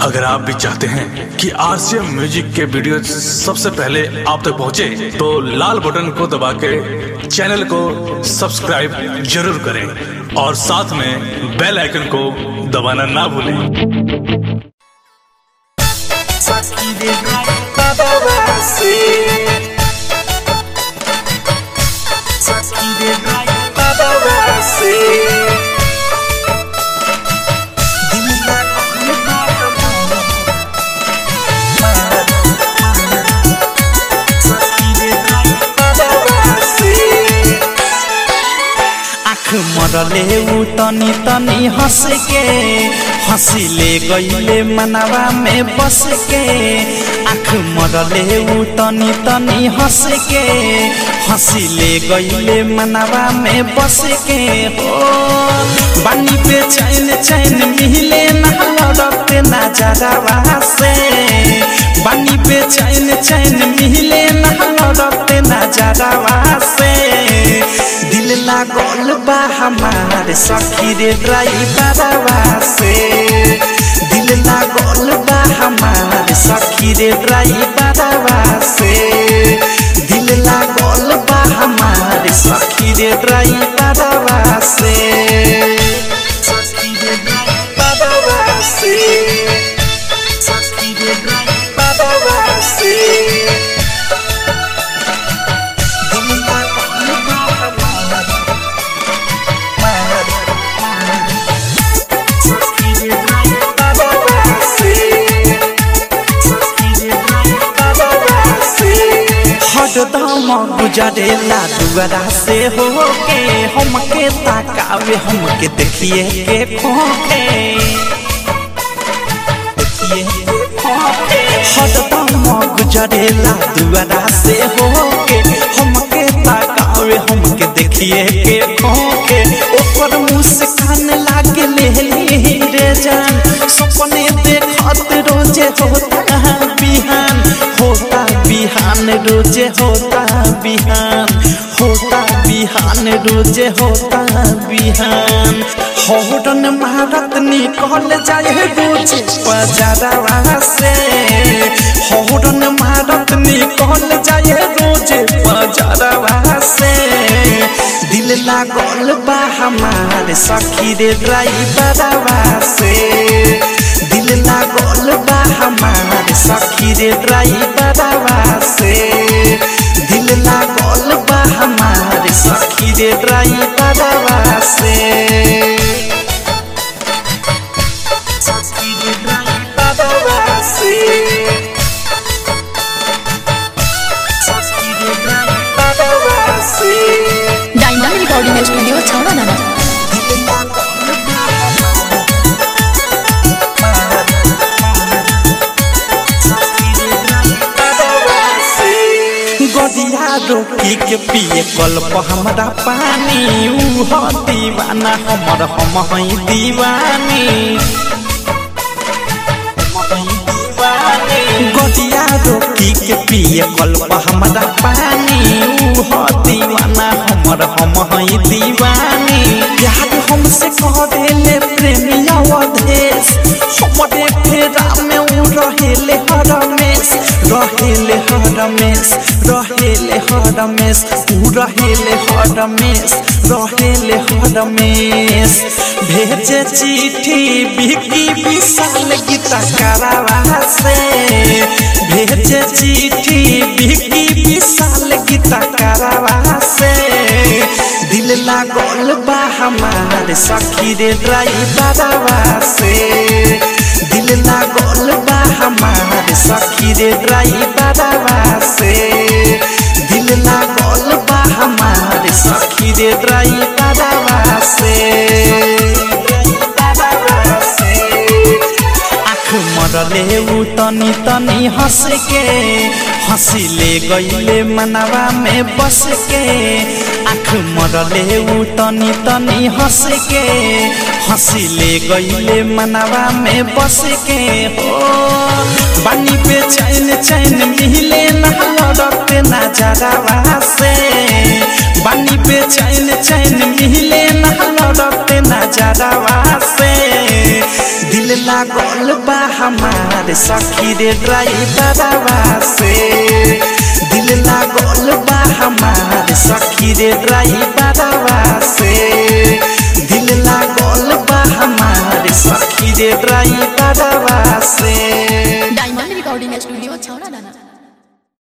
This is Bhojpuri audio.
अगर आप भी चाहते हैं कि आरसीएम म्यूजिक के वीडियो सबसे पहले आप तक पहुंचे, तो लाल बटन को दबा के चैनल को सब्सक्राइब जरूर करें और साथ में बेल आइकन को दबाना ना भूलें। मरले उ तनी तनी हंस के हंसिले गईले मनवा में बस के। आँख मरले उ तनी तनी हंस के हंसिले गईले मनवा में बस के। हो बानी पे चैन चैन मिले ना लड़ते नजरवा से। बानी पे चैन चैन मिले ना लड़ते नजरवा से। दिल लागल बा हमार सखी रे ड्राइवरवा से। दिल लागल बा हमार सखी रे ड्राइवरवा से। दिल लागल बा हमार सखी रे ड्राइवरवा से। सखी रे ड्राइवरवा से। सखी रे ड्राइवरवा से। हरदम गुजरेला दुआरा से होके हमके ताकावे हमके देखिए के खोके। हरदम गुजरेला दुआरा से होके हमके ताकावे हमके देखिए के खोके। ओकर मुस्कान लागे लेली रे जान सपने देखत रोजे होता बिहान। होता बिहान रोजे होता बिहान। होता बिहान रोजे होता बिहान। हौरन मारत निकल जाए रोजे बजारवा से। हौरन मारत निकल जाए रोजे बजारवा से। दिल लागल बा हमार सखी रे ड्राइवरवा से। दिल लागल बा हमार सखी रे ड्राइवरवा से। दिल लागल बा हमार सखी रे ड्राइवरवा से। सखी रे ड्राइवरवा से। सखी रे ड्राइवरवा से। डायनामिक रिकॉर्डिंग स्टूडियो छावड़ा नाना। गदिया रोकी के पिए कल्प हमारा पानी। ऊ दीवाना हमर हम हई दीवानी। गदिया रोकी के पिए कल्प हमारा पानी। ऊ दीवाना हमर हम हई दीवानी। प्यार हमसे करेले प्रेमिया वधेश हमरे फेरा में ऊ रहेले हरमेश। रहेले हरमेश रहेले हरमेश ऊ रहेले हरमेश रहेले हरमेश। भेजे चिट्ठी बिकी विशाल गीता करावा से। भेजे चिट्ठी बिकी विशाल गीता करावा से। दिल लागल बा हमार सखी रे ड्राइवरवा से। दिल लागल बा हमार सखी रे ड्राइवरवा से। दिल लागल बा हमार सखी रे ड्राइवरवा से। आँख मरले उ तनी तनी हंस के हंसिले गईले मनवा में बस के। आँख मरले उ तनी तनी हंस के हंसिले गईले मनवा में बस के। हो बानी पे चैन चैन मिले ना लड़ते नजरवा से। बानी पे चैन चैन मिले ना लड़ते नजरवा से दिल लागल बा हमार सखी रे ड्राइवरवा से दिल लागल बा हमार सखी रे ड्राइवरवा से दिल लागल बा हमार सखी रे ड्राइवरवा से डायमंड रिकॉर्डिंग स्टूडियो छौड़ा दाना।